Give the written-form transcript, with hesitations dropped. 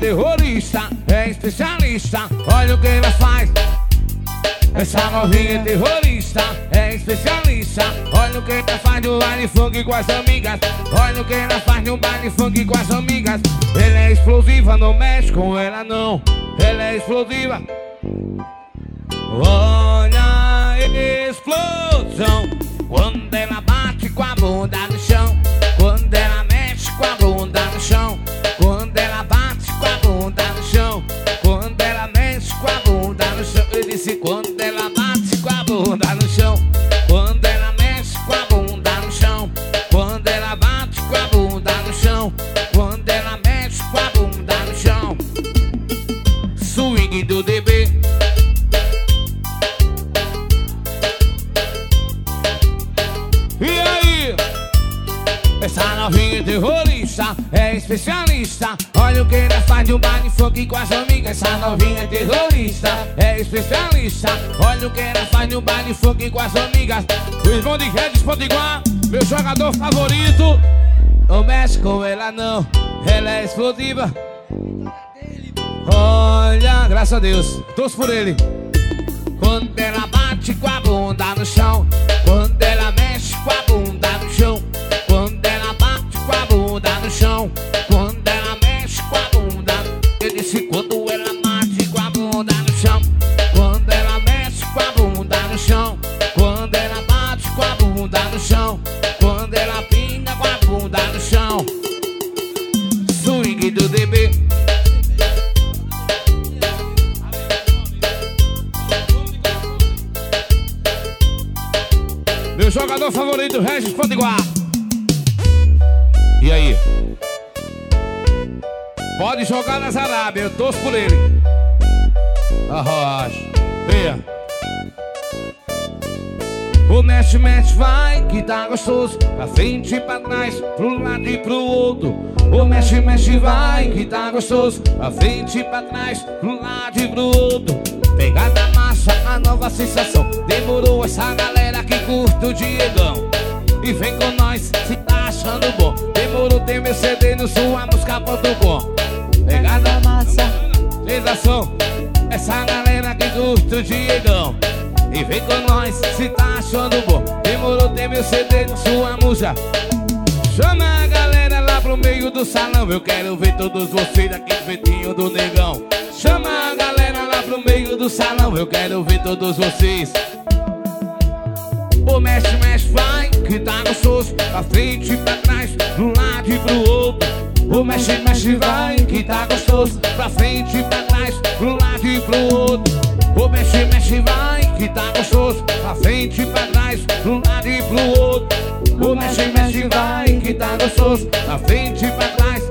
terrorista, é especialista, olha o que ela faz. Essa novinha terrorista, é especialista, olha o que ela faz no baile funk com as amigas. Olha o que ela faz no baile funk com as amigas. Ela é explosiva, não mexe com ela não. Ela é explosiva. Olha a explosão quando ela bate com a bunda no chão. Quando ela mexe com a bunda no chão. Quando ela bate com a bunda no chão. Quando ela mexe com a bunda no chão. Eu disse quando ela bate com a bunda no chão. Quando ela mexe com a bunda no chão. Quando ela bate com a bunda no chão. Quando ela mexe com a bunda no chão. Swing do DB. E aí? Essa novinha terrorista, é especialista, olha o que ela faz no baile funk com as amigas. Essa novinha terrorista, é especialista, olha o que ela faz no baile funk com as amigas. O irmão de Regis Potiguar, meu jogador favorito. Não mexe com ela não, ela é explosiva. Olha, graças a Deus, torço por ele. Quando ela bate com a bunda no chão. Quando ela mexe com a bunda no chão. Quando ela bate com a bunda no chão. Quando ela mexe com a bunda. Eu disse quando ela bate com a bunda no chão. Quando ela mexe com a bunda no chão. Quando ela bate com a bunda no chão. Quando ela pinga com a bunda no chão. Swing do DB. Meu jogador favorito, Regis Potiguar. E aí? Pode jogar nas Arábias, eu torço por ele. Arrocha. Venha. O mexe, mexe, vai, que tá gostoso. Pra frente e pra trás, pro lado e pro outro. O mexe, mexe, vai, que tá gostoso. Pra frente e pra trás, pro lado e pro outro. Pegada massa, a nova sensação. Demorou essa galera que curte o Diegão. E vem com nós, se tá achando bom. Demorou, tem meu CD no suamusca.com. Pegada massa, sensação. Essa galera que curte o Diegão. E vem com nós, se tá achando bom. Demorou, tem meu CD no sua música. Chama a galera lá pro meio do salão. Eu quero ver todos vocês aqui no Ventinho do Negão. Chama a galera lá pro meio do salão. Eu quero ver todos vocês. O mexe, mexe, vai, que tá gostoso. Pra frente e pra trás, pro lado e pro outro. O mexe, mexe, vai, que tá gostoso. Pra frente e pra trás, pro lado e pro outro. O mexe, mexe, vai, que tá gostoso. Pra frente e pra trás, pro lado e pro outro. O mexe, mexe, vai, que tá gostoso. Pra frente e pra trás,